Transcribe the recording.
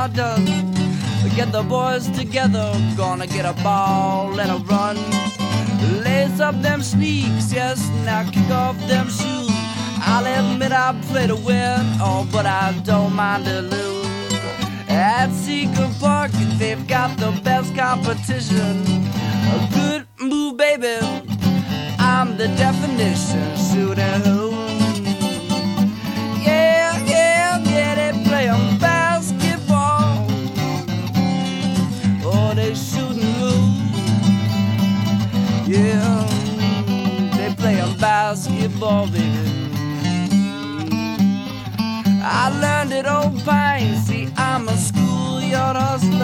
are done. Get the boys together, gonna get a ball and a run. Lace up them sneaks, yes, now kick off them shoes. I'll admit I play to win, oh, but I don't mind to lose. At Seeker Park, they've got the best competition. A good move, baby, I'm the definition. Shoot and hoop. Yeah, yeah, yeah, they play 'em basketball. Oh, they shoot and hoop. Yeah, they play 'em basketball, baby. I learned at Old Pine, see, I'm a schoolyard hustler.